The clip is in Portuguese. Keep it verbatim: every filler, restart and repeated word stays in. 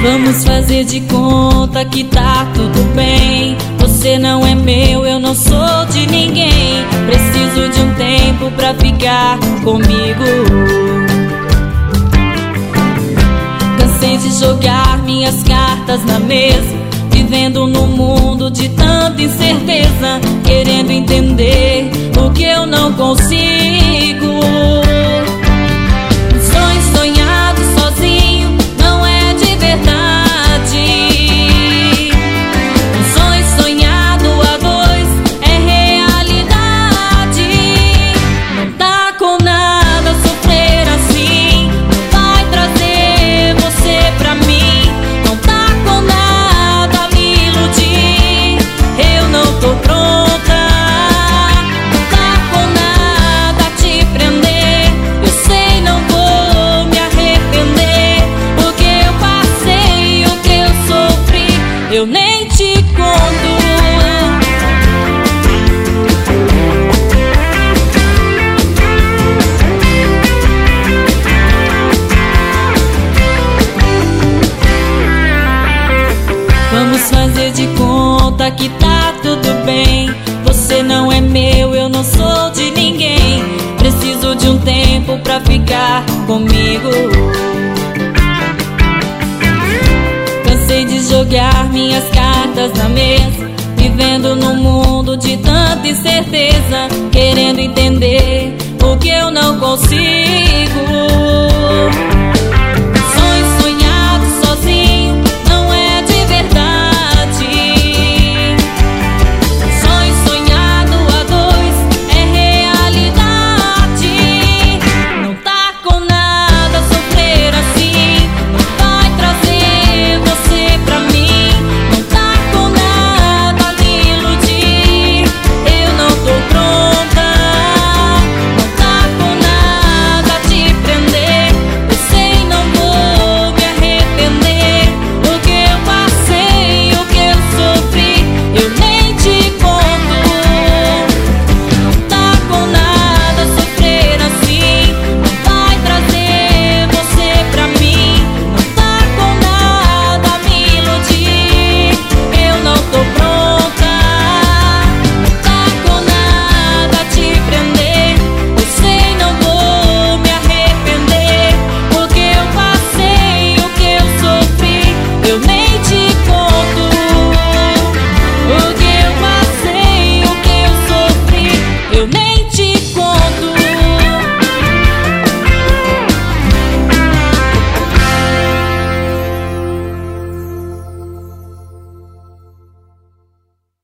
Vamos fazer de conta que tá tudo bem. Você não é meu, eu não sou de ninguém. Preciso de um tempo pra ficar comigo. Cansei de jogar minhas cartas na mesa, vivendo num mundo de tanta incerteza, querendo entender o que eu não consigo. Um sonho sonhado sozinho não é de verdade. Um sonho sonhado a dois é realidade. Não tá com nada sofrer assim, não vai trazer você pra mim. Não tá com nada me iludir, eu não tô pronta. Não tá com nada te prender, eu sei, não vou me arrepender. O que eu passei, o que eu sofri, eu nem te conto. Vamos fazer de conta que tá tudo bem. Você não é meu, eu não sou de ninguém. Preciso de um tempo pra ficar comigo. Cansei de jogar minhas cartas na mesa, vivendo num mundo de tanta incerteza, querendo entender o que eu não consigo.